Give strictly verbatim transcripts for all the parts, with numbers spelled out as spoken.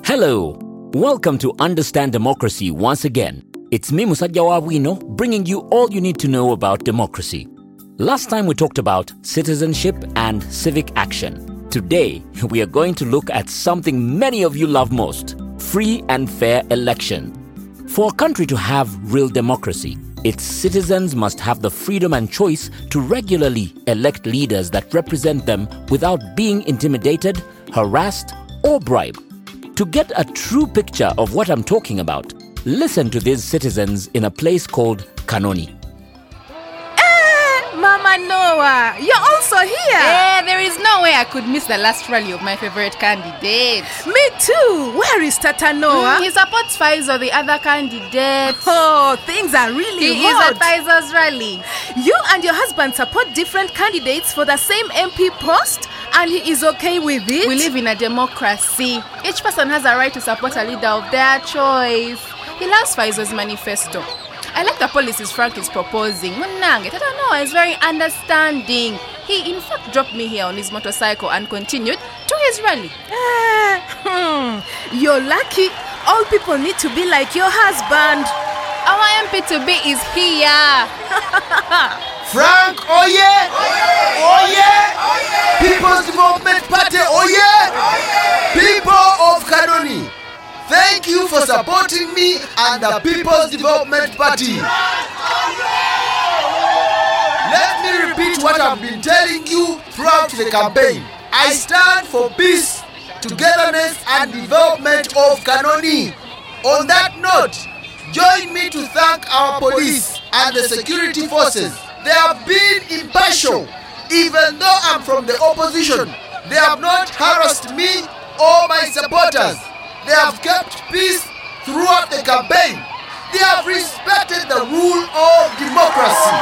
Hello, welcome to Understand Democracy once again. It's me, Musajja Wabwino, bringing you all you need to know about democracy. Last time we talked about citizenship and civic action. Today, we are going to look at something many of you love most, free and fair election. For a country to have real democracy, its citizens must have the freedom and choice to regularly elect leaders that represent them without being intimidated, harassed, or bribed. To get a true picture of what I'm talking about, listen to these citizens in a place called Kanoni. Eh, Mama Noah, you're also here. Eh, there is no way I could miss the last rally of my favorite candidate. Me too. Where is Tata Noah? Mm, he supports Pfizer, the other candidate. Oh, things are really he hot. He is at Pfizer's rally. You and your husband support different candidates for the same M P post? And he is okay with it? We live in a democracy. Each person has a right to support a leader of their choice. He loves Pfizer's manifesto. I like the policies Frank is proposing. Munange, Tata Noah is very understanding. He in fact dropped me here on his motorcycle and continued to his rally. Uh, hmm. You're lucky. All people need to be like your husband. Our M P to be is here. Frank, oh yeah! Oh yeah! People's Development Party, oh yeah! People of Kanoni, thank you for supporting me and the People's Development Party. Let me repeat what I've been telling you throughout the campaign. I stand for peace, togetherness and development of Kanoni. On that note, join me to thank our police and the security forces. They have been impartial. Even though I'm from the opposition, they have not harassed me or my supporters. They have kept peace throughout the campaign. They have respected the rule of democracy.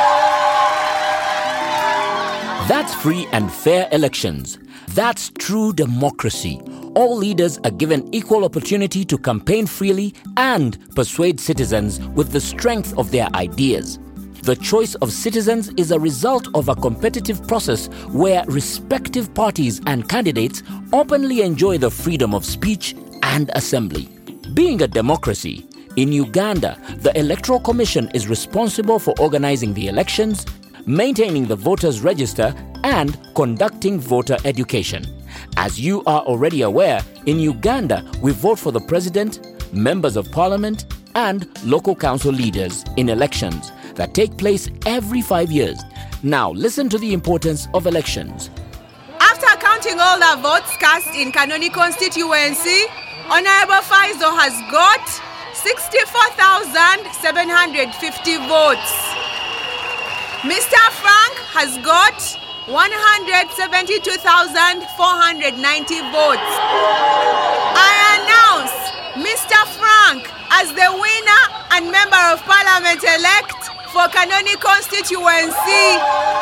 That's free and fair elections. That's true democracy. All leaders are given equal opportunity to campaign freely and persuade citizens with the strength of their ideas. The choice of citizens is a result of a competitive process where respective parties and candidates openly enjoy the freedom of speech and assembly. Being a democracy, in Uganda, the Electoral Commission is responsible for organizing the elections, maintaining the voters' register, and conducting voter education. As you are already aware, in Uganda, we vote for the president, members of parliament, and local council leaders in elections that take place every five years. Now, listen to the importance of elections. After counting all the votes cast in Kanoni constituency, Honorable Pfizer has got sixty-four thousand seven hundred fifty votes. Mister Frank has got one hundred seventy-two thousand four hundred ninety votes. I announce Mister Frank as the winner and member of parliament elect for Kanoni constituency.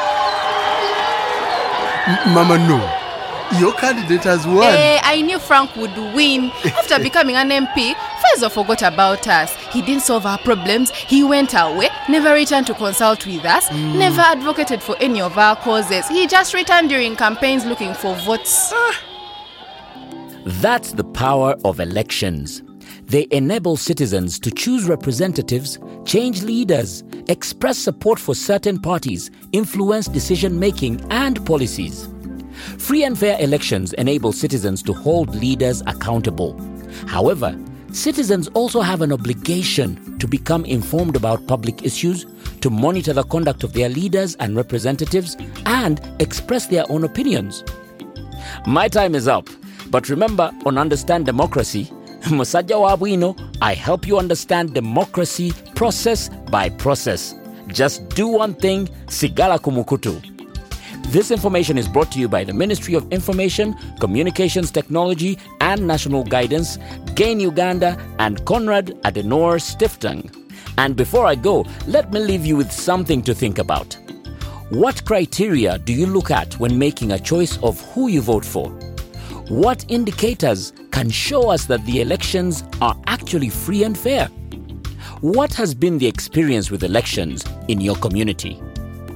M- Mama, no. Your candidate has won. Eh, I knew Frank would win. After becoming an M P, Pfizer forgot about us. He didn't solve our problems. He went away, never returned to consult with us, mm. never advocated for any of our causes. He just returned during campaigns looking for votes. Ah. That's the power of elections. They enable citizens to choose representatives, change leaders, express support for certain parties, influence decision-making and policies. Free and fair elections enable citizens to hold leaders accountable. However, citizens also have an obligation to become informed about public issues, to monitor the conduct of their leaders and representatives, and express their own opinions. My time is up, but remember, on Understand Democracy, Musajja Wabwino, I help you understand democracy process by process. Just do one thing, sigala kumukutu. This information is brought to you by the Ministry of Information, Communications Technology and National Guidance, Gain Uganda, and Konrad Adenauer Stiftung. And before I go, let me leave you with something to think about. What criteria do you look at when making a choice of who you vote for? What indicators can show us that the elections are actually free and fair? What has been the experience with elections in your community?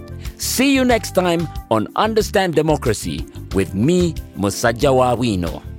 See you next time on Understand Democracy with me, Musajja Wabwino.